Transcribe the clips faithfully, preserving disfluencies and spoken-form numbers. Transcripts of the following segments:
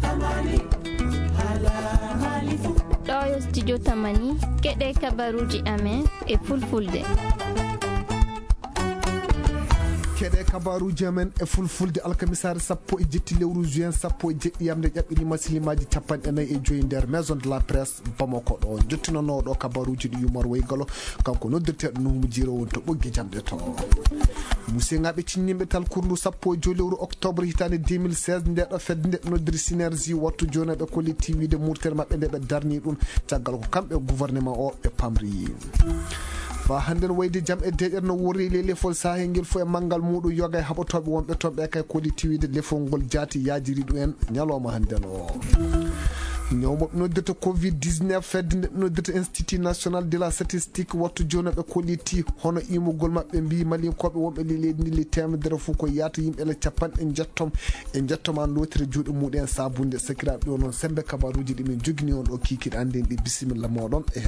ɗo yo studio tamani keɗe kabaruji amen e fulfulde. keɗe kabaruji amen e fulfulde alkamisare sappo e jetti lewru juin sappo e jeɗɗi yamde ƴaɓɓini masilimaji capanɗe nayyi e joyi nder maison de la presse Bamako ɗo jottinono ɗo kabaruji ɗi Yumar Weygalo kanko noddirteɗo Nuhu Jiro won to ɓoggi jamɗe to musidɓe cinnimɓe talkurdu sappo e joyi lewru octobre hitande deux mille seize ndeɗo fedde nde noddiri synergie wattu joni ɓe kolli tiwide murtere mabɓe nde ɓe darni ɗum caggal ko kamɓe gouvernement o ɓe pamri fa hannden wayde jam e deƴere no wori le lefol sahel ngel fof e manggal muɗum yoga e haɓotoɓe wonɓe toon ɓe kay kodi tiwide lefol ngol jaati yajiri ɗum en ñalawma hannden o ñawmoɓe noddirta covid dix-neuf fedde nde noddirta institut national de la statistique wattu joni ɓe kolliti hono imugol mabɓe mbi malinkoɓe wonɓe li leydi ndi li temedere fof ko yata yimɓe ele capanɗe jettom e jettoma lotire juuɗe muɗum en sabunde sakiraɓe ɗo noon sembe kabaruji ɗi min jogini on ɗo kikiɗe anden ɗi bisimilla moɗon e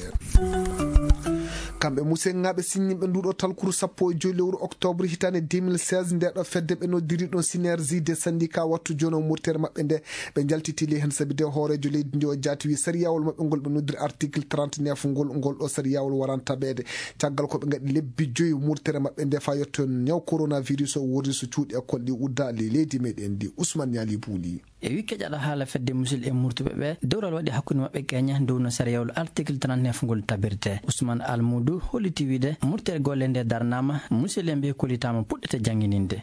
heɗade kamɓe musidɓe signimɓe nduɗo talkuru sappo e joyi lewru octobre hitande deux mille seize ndeɗo fedde ɓe noddiri ɗon synergie des syndicats wattu joni o murtere mabɓe nde ɓe jaltitili hen saabi de hoorejo leydi ndi o jaati wi sariyawol mabɓe ngol ɓe noddiri article trente-neuf ngol ngol ɗo sariyawol waran taɓede caggal koɓe gaɗi lebbi joyi murtere mabɓe nde fa yetto ñaw coronavirus o wurdi so cuuɗi école ɗi udda le leydi meɗen ndi Ousmane Yali Bouli e wi keƴaɗo haala fedde musidɓe e murtuɓe ɓe dewral waɗi hakkude mabɓe keña dow no sariyawol article trente-neuf ngol tabirte Ousmane Almoudou holliti wiide murtere golle nde darnama musidɓe mbi kollitama puɗɗete jangguininde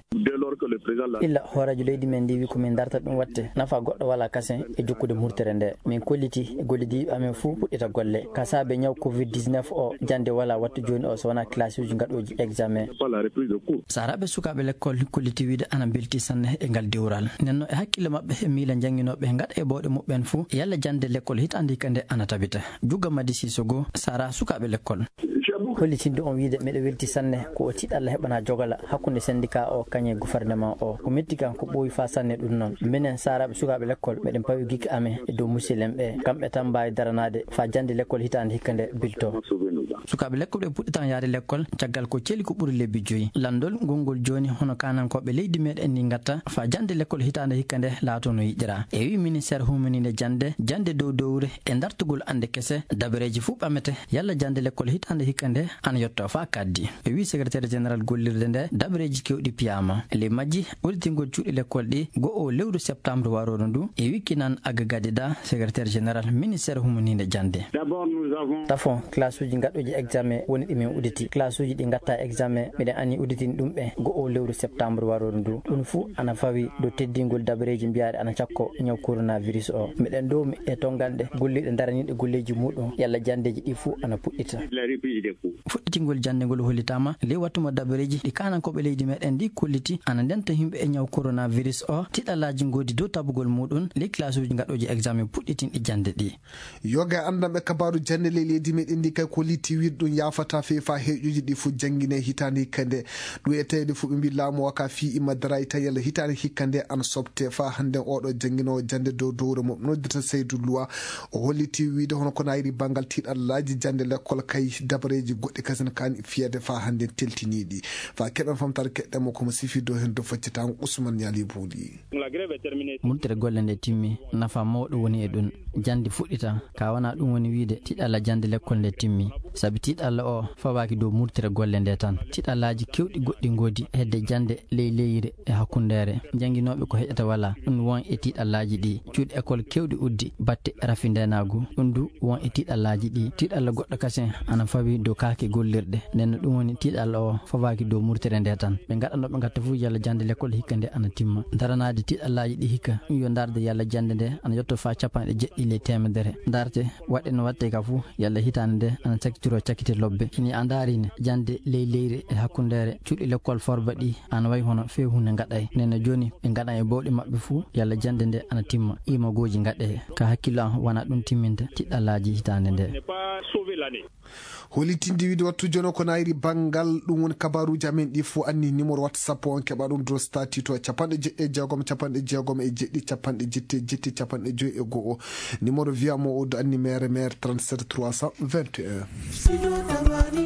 illa hoorejo leydi men ndi wi komin darta ɗum watte nafa goɗɗo wala kasen e jokkude murtere nde min kolliti e gollidiɓe amen fou puɗɗita golle ka saabe ñaw covid dix-neuf o jande wala wattu joni o so wona classe uji gaɗoji examen saraɓe sukaɓe l'école kolliti wiide ana belti sanne e ngal dewral nenno e hakkille mabɓe e miila jangguinoɓe gaɗa e bawɗe muɓɓen fou yalla jande l'école hitande hikka nde ana tabita jugga Madi Sissogo sara sukaɓe l'école hollitinde on wiide meɗe welti sanne ko o tiiɗ Allah heɓana jogala hakkude syndicat o kañe gouvernement o ko metti kan ko ɓooyi fa sanne ɗum noon minen saraɓe sukaɓe l'école meɗen pawi gikka amen e dow musidɗen ɓe kamɓe tan mbawi daranade fa jande l'école hitande hikka nde bilto sukaɓe l'école ɓe puɗɗitan yaade l'école caggal ko ceeli ko ɓuuri lebbi joyyi landol gongol joni hono kanankoɓe leydi meɗen ni gatta fa jande l'école hitande hikka nde laato no yiƴira e wi ministére humanide jande jande dow dowre e dartugol ande kese dabareji fuu ɓamete yalla jande l'école hitande hikka nde ana yetto fa kaddi e wi secrétaire général gollirde nde dabareji kewɗi piyama le majji udditingol cuuɗi l'école ɗi go o lewru septembre waroɗo ndu e wikkinan Aga Gadida secrétaire général ministére humanide jande tafon classe uji gaɗoji examen woni ɗimin uditi classe uji ɗi gatta examen miɗen anni uditini ɗum ɓe go o lewru septembre waroɗo ndu ɗum fou ana fawi dow teddingol dabareji mbiyaɗe ana cakko ñaw coronavirus o miɗen dowmi e tonganɗe golliɗe daraniɗe golleji muɗum yalla jandeji ɗi fou ana puɗɗita fuɗɗitingol jande ngol hollitama ley wattuma dabareji ɗi kanankoɓe leydi meɗen ndi kolliti ana ndenta himɓe e ñaw coronavirus o tiɗalaji godi dow tabugol muɗum ley classe uji gaɗoji examen puɗɗitinɗi jande ɗi yoga andanɓe kabaru jande ley leydi meɗen ndi kay kolliti wiide ɗum yafata fe fa heƴuji ɗi fo jangguine hitande hikka nde ɗum e tawede fo ɓe mbi laamu waka fi imma dara tawi yalla hitande hikka nde ana sobte fa hande oɗo jangguinowo jande dow dowre mo noddita Seydou Loua o holliti wiide hono ko nayri banggal tiɗallaji jande l'école kay dabareji goɗɗi kasen kani fiyede fa hande teltiniɗi fa keɗen famtare keɗɗemo komo sifi dow hen do faccitama Ousmane Yali Bouli murtere golle nde timmi nafa mawɗo woni e ɗum jande fuɗɗita ka wona ɗum woni wiide tiɗalla jande l'école nde timmi saabi tiɗalla o fawaki dow murtere golle nde tan tiɗallaji kewɗi goɗɗi godi hedde jande ley leyre e hakkundere jangguinoɓe ko heƴata wala ɗum won e tiɗallaji ɗi cuuɗi école kewɗi uddi batte rafi ndenagu ɗum du won e tiɗallaji ɗi tiɗalla goɗɗo kasen ana fawi dow kake gollirɗe nenno ɗum woni tiɗalla o fawaki dow murtere nde tan ɓe gaɗanoɓe gatta fo yalla jande l'école hikka nde ana timma daranade tiɗallaji ɗi hikka ɗum yo darde yalla jande nde ana yetto fa capanɗe jeɗɗi le temedere darte waɗe no watte ka fo yalla hitande nde ana cakkitiro cakkite lobbe ini a darine jande ley leyre e hakkundere cuuɗi l'école forba ɗi ana wayi hono few hunde gaɗay nenno joni ɓe gaɗa e bawɗi mabɓe fo yalla jande nde ana timma imagoji gaɗe ka hakkilo an wona ɗum timminde tiɗallaji hitande nde holitinde wiide wattu joni ko nayri banggal ɗum woni kabaruji amen ɗi fo anni numéro whatsapp on keɓa ɗum dro stati to capanɗe jeɗɗi e jeegom capanɗe jeegom e jeɗɗi capanɗe jetti e jetti capanɗe joyi e goho numéro wiyamo odo anni maire maire trente-sept trois cent vingt et un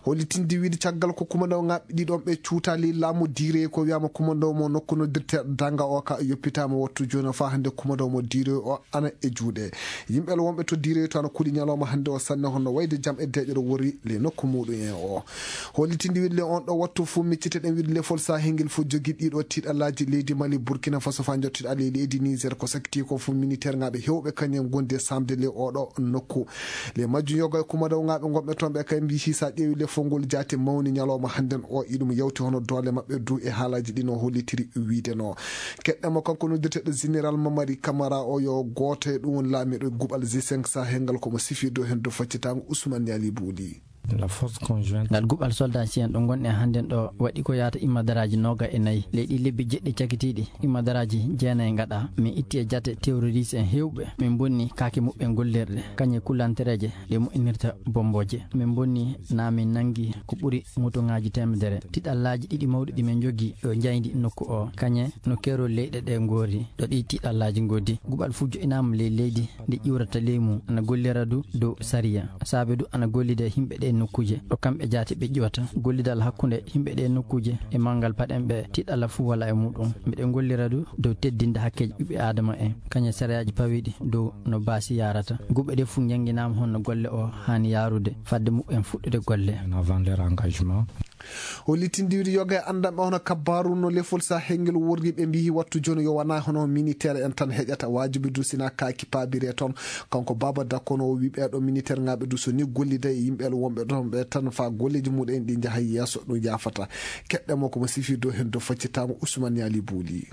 hollitinde wiide caggal ko kumandaw ngabbe ɗiɗon ɓe cuutali laamu diire ko wiyama kumandaw mo nokku noddirte danga o ka yoppitama wattu joni fa hande kumandaw mo diire o ana e juuɗe yimɓel wonɓe to diire to ana kuuɗi ñalawma hande o sanne honno wayde jam e deƴƴo wori le nokku muɗum en o hollitinde wiide le on ɗo wattu fu miccite ɗen wiide lefol sahengel fu jogui ɗiɗo tiɗallaji leydi Mali Burkina Faso fa jottiɗa le leydi Niger ko sakti ko fu militaire ngaɓe hewɓe kañum gonde samde le oɗo nokku le majjum yoga e kumandaw ngaɓe gonɓe toon ɓe kay mbi sa ƴeewi le fongol jaati mawni ñalawma hannden o iɗum yewti hono doole maɓɓe du e haalaji ɗi no hollitiri wiide no keɗɗema kanko noddirteɗo général Mamadi Camara o yo gooto e ɗum woni laamiɗo guɓal G cinq sahengal komo sifirdo hen do faccitago Ousmane Yali Bouli la force conjointe ngal guɓal soldat sien ɗo gonɗe hannden ɗo waɗi ko yata immadaraji noga e nayyi leyɗi lebbi jeɗɗi cakitiɗi immadaraji jeenayi gaɗa min itti e jate terroriste en hewɓe min bonni kaake muɓɓe gollirɗe kañe kullantereje ɗe moƴƴinirta bomboje min bonni na min nangi ko ɓuuri motoŋaji temedere tiɗallaji ɗiɗi mawɗi ɗi min jogui ɗo jaydi nokku o kañe no kerol leyɗe ɗe goori ɗo ɗi tiɗallaji goddi guɓal fu joƴinama ley leydi ndi ƴiwrata leymu ana gollira du dow sariya saabe du ana gollide yimɓe ɗe nokkuje ɗo kamɓe jaati ɓe ƴiwata gollidal hakkude yimɓe ɗe nokkuje e mangal paɗen ɓe tiɗalla fu wala e muɗum mbiɗe gollira du dow teddinde hakkeji ɓiɓɓe adama en kañe sariyaji pawiɗi dow no baasi yarata guɓɓe ɗe fu jangguinama honno golle o hani yarude fadde muɓɓen fuɗɗude golle avant leur engagement hollitinde yoga e andamɓe hono kabaru no lefol sahengel worri ɓe mbi wattu joni yo wana hono militaire en tan heƴata wajibi du sina kaki pabire toon kanko Baba Dakono o wi ɓeɗo militaire ngaɓe du so ni gollida e yimɓe wonɓe ɗon ɓe tan fa golleji muɗum ɗi jaaha yesso ɗum yafata keɗɗemo komo sifirdo hen do faccitama Ousmane Yali Bouli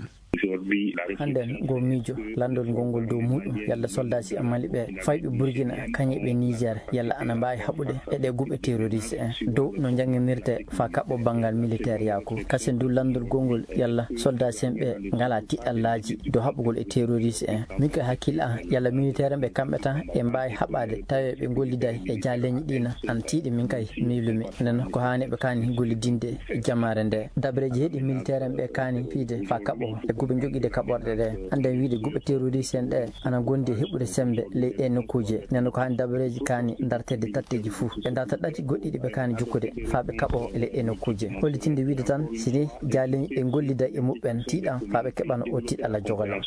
hande go miijo landol gongol dow muɗum yalla soldat si amali ɓe fayɓe Burkina kañe ɓe Niger yalla ana mbawi haɓude eɗe guɓe terroriste en dow no jangguinirte fa kaɓɓo banggal militaire yaako kasen du landol gongol yalla soldat si en ɓe ngala tiɗallaji dow haɓugol e terroriste en min koye hakkille an yalla militaire ɓe kamɓe tan e mbawi haɓade tawi ɓe golliday e jaleñi ɗina an tiiɗi min kay milumi nen ko hani ɓe kani gollidinde e jamare nde dabreji heeɗi militaire en ɓe kani fiide fa kaɓo e guɓe joguide kaɓorɗe ɗe hande wiide guɓe terroriste en ɗe ana gondi heɓude sembe ley ɗe nokkuje nen ko hani dabreji kani dartede tatteji fou ɓe darta ɗati goɗɗiɗi ɓe kani jukkude fa ɓe kaɓo e ley ɗe nokkuje hollitinde wiide tan sini jaleñi ɗe gollida e muɓɓen tiiɗan fa ɓe keɓano o tiɗalla jogale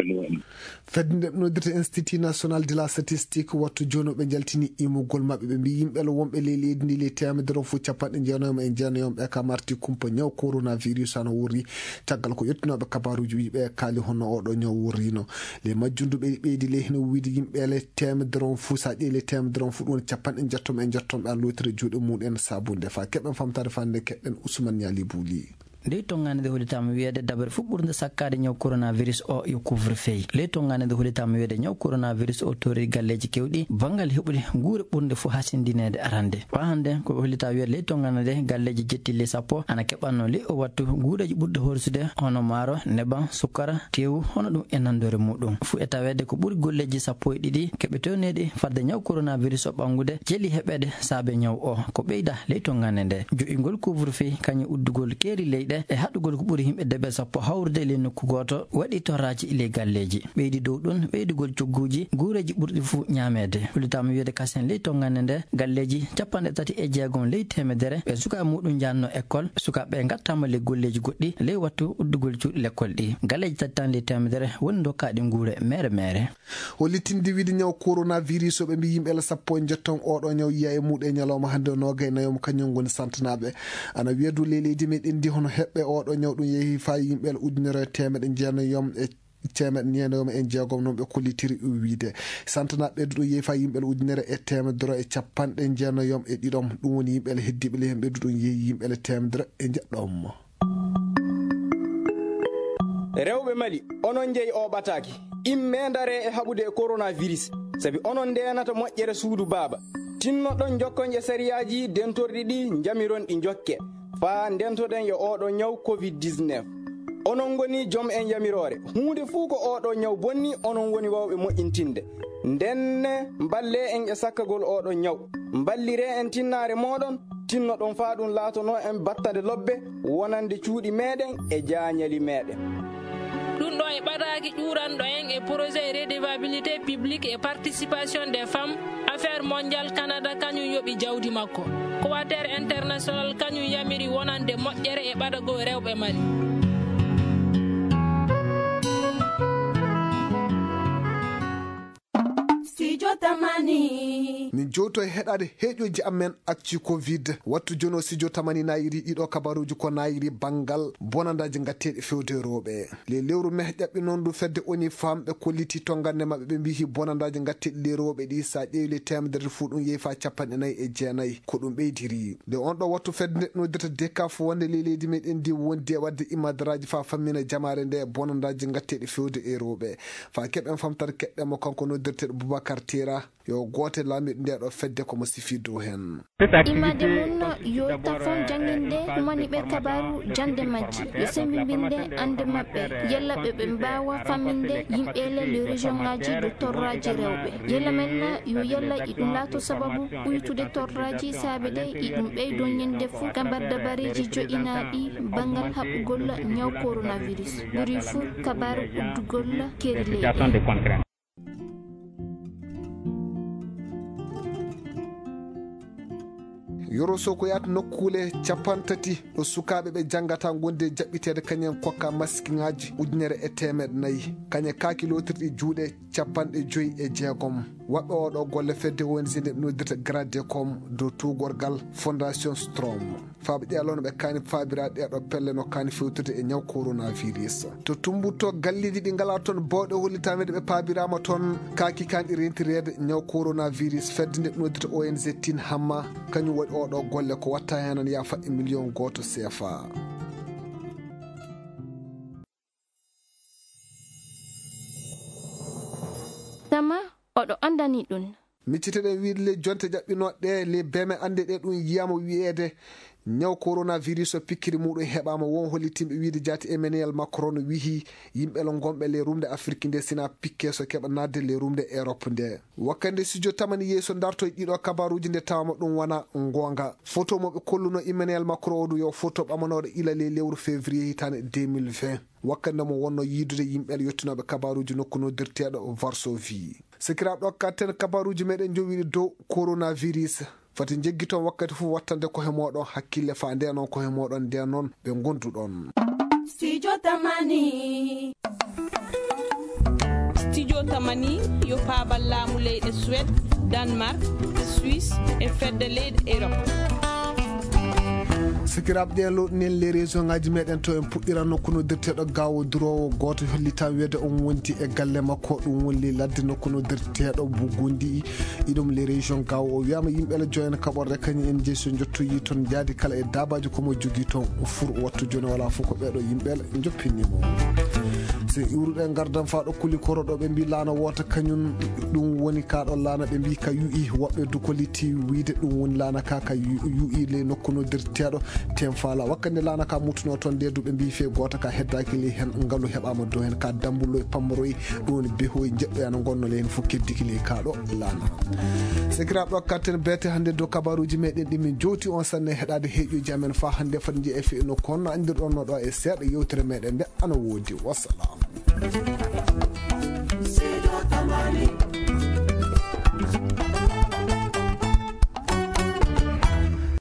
fedde nde noddirte institut national de la statistique wattu joni ɓe jaltini imugol mabɓe ɓe mbi yimɓel wonɓe ley leydi ndi ley temedere fo capanɗe jeenayom e jeenayom ɓe ka marti kumpa ñaw coronavirus ana wurri caggal ko yettinoɓe kabaruji wiɓe kaali hono oɗo ñaw wurrino le majjunduɓe ɓeydi ley heno wiide yimɓe le temedere fu sa ƴeewi le temedere fu ɗum capanɗe jettom e jettomɓe an lotire juuɗe muɗen sabunde fa keɓen famtade fande keɗɗen Ousmane Yali Bouli ley tonganede holitama wiyede dabare fu ɓurde sakkade ñaw coronavirus o yo couvre feu ley tonganede holitama wiyede ñaw coronavirus o tori galleji kewɗi bangal heɓude guure ɓurde fo hasindinede arande wa hande ko holita wiyede ley tonganede galleji jettille sappo ana keɓanno ley o wattu guureji ɓurde horsude hono maaro neban sukkara tewu hono ɗum e nandore muɗum fu e tawede ko ɓuuri golleji sappo e ɗiɗi keɓetewnedi fadde ñaw coronavirus o ɓangude jeeli heɓede saabe ñaw o ko ɓeyda ley tongande nde joƴingol couvre feu kañum uddugol keeri leyɗe e haɗugol ko ɓuuri yimɓe deɓe sappo hawrude le nokku goto waɗi torraji ile galleji ɓeydi dow ɗum ɓeydugol cogguji guureji ɓurɗi fuu ñamede hulitama wiyede kasen ley tongande nde galleji capanɗe tati e jeegom ley temedere ɓe sukaɓe muɗum janno école sukaɓe gattama le golleji goɗɗi ley wattu uddugol cuuɗi l'école ɗi galleji tati tan ley temedere woni dokkaɗi guure mere mere hollitinde wiide ñaw coronavirus o ɓe mbi yimɓe sappo e jetton oɗo ñaw yiya e muɗum e ñalawma hande noga e nayoma kañum goni santanaɓe ana wiya du ley leydi meɗen ndi hono heɓɓe oɗo ñaw ɗum yeehi fa yimɓe ujunere temeɗe jeenayom e temeɗe ñeenayoma en jeegom noon ɓe kollitiri wiide santanaɓe ɓeydu ɗo yeehi fa yimɓe ujunere e temedere e capanɗe jeenayom e ɗiɗom ɗum woni yimɓe heddiɓe le hen ɓeydu ɗum yeehi yimɓe temedere e jeɗɗom rewɓe Mali onon jeeyi o ɓataki imme dare e haɓude e coronavirus saabi onon ndenata moƴƴere suudu baaba tinnoɗon jokkonje sériyaji dentorɗi ɗi jamiron ɗi jokke fa ndentoɗen yo oɗo ñaw covid dix-neuf onon goni joom en yamirore hunde fuu ko oɗo ñaw bonni onon woni wawɓe moƴƴintinde ndenne mballe en e sakkagol oɗo ñaw mballire en tinnare moɗon tinnoɗon fa ɗum laatono en battade lobbe wonande cuuɗi meɗen e jañali meɗen ɗum ɗo e ɓataki ƴuranɗo en e projet redevabilité publique et participation des femmes affaire mondial Canada kañum yoɓi jawdi makko Quater international kañum yamiri wonande moƴƴere e ɓadago rewɓe Mali. Tamani min joto e heɗade heƴoji amen acci covid wattu jono sijo tamani nayiri ɗiɗo kabaruji ko nayiri bangal bonandaji gatteɗe fewde rewɓe le lewru meh ƴaɓɓi noon ɗum fedde oni famɓe kolliti to gande mabɓe ɓe mbihi bonandaji gatteɗe le rewɓe ɗi sa ƴeewle temedere fu ɗum yeeyi fa capanɗe nayyi e jeenayyi ko ɗum ɓeydiri nde on ɗo wattu fedde nde nodirta dekaf wonde le leydi meɗen ndi wondi e wadde imadaraji fa fammina jamare nde bonandaji gatteɗe fewde e rewɓe fa keɓen famtata keɗɗemo kanko nodirteɗo Boubacar Tera yo gote laamiɗo nde ɗo fedde komo sifi dow hen imade mum yo tafon janginde humani ɓe kabaru jande majji yo sembibinde ande mabɓe yalla ɓe ɓe mbawa famminde yimɓele le région ngaji do torraji rewɓe yalla men yo yalla iɗum laato sababu ɓuytude torraji saabe ɗe iɗum ɓeydo ñande fuu kabar dabareji joƴinaɗi bangal haɓɓugol ñaw coronavirus ɓuri fuu kabaru uddugol keri leydi. yoro soko yata nokkule capantati ɗo sukaɓe ɓe jangata gonde jaɓɓitede kañen kokka masque ngaji ujunere e temeɗe nayyi kañe kakilotirɗi juuɗe capanɗe joyyi e jeegom waɓɓe oɗo golle fedde O N G nde nodirta gradecom dow tugorgal fondation strom faaɓe ƴeelono ɓe kani faabiraɗe ɗeɗo pelle no kani fewtude e ñaw coronavirus to tumbutto galliji ɗi ngala toon bawɗe hollitamede ɓe paabirama toon kaki kanɗi rentirede ñaw coronavirus fedde nde nodirta O N G tin hamma kañum waɗi oɗo golle ko watta henan ya faɗɗi million goto C F A. Tama oɗo andani ɗum micciteɗen wiide le jonte jaɓɓinoɗe le beme ande ɗe ɗum yiyama wiyede ñaw coronavirus o pikkiri muɗum heɓama won hollitimɓe wiide jaati Emmanuel Macron wihi yimɓele gonɓe le rumde Afrique nde sina pikke so keɓa nadde le rumde Europe nde wakkande studio tamani yeeso darto ɗiɗo kabaruji nde tawama ɗum wona gonga photo moɓe kolluno Emmanuel Macron oɗo yo photo ɓamanoɗo ila le lewru février hitande deux mille vingt wakkande mo wonno yiidude yimɓele yettinoɓe kabaruji nokku nodirteɗo Varsovie sikiraɓe ɗo katten kabaruji meɗen jowiɗi dow coronavirus fati jeggi toon wakkati fof wattande kohe moɗon hakkille fa nde noon kohe moɗon nde noon ɓe gonduɗon studio tamani studio tamani yo paabal laamu leyɗe Suède Danemark Suisse e fedde leyɗe Europe sikiraɓe ɗen lowɗinen les région ngaji meɗen to en puɗɗira nokku nodirteɗo gawo durowo goto hollitama wiyede on wonti e galle makko ɗum woni ladde nokku nodirteɗo Bougoudi iɗum les région gawo o wiyama yimɓele joyen kaɓorde kañum en jeeyi so jottoyi toon jaadi kala e dabaji komo jogui toon fur wattu joni wala fof ko ɓeɗo yimɓele joppinimo so iwruɗen gardan fa ɗo kuli koroɗo ɓe mbi laana wota kañum ɗum woni kaɗo laana ɓe mbi ka yu'i woɓɓe dukoliti wiide ɗum woni laana ka ka yu'i le nokku nodirteɗo tem fala wakkande laana ka muttuno toon nde duɓe mbi fe goto ka heddaki le hen ngaalu heɓama dow hen ka dambullo e pammoroyi ɗum woni behoye jeɗɗo yana gonno le hen fof keddiki le kaɗo laana sikiraɓe ɗo katten beete hande dow kabaruji meɗen ɗimin jowti on sanne heɗade heeƴoji amen fa hande fati jii e fe no konno andirɗon no ɗo e seeɗa yewtere meɗen nde ana woodi wassalam. Studio Tamani.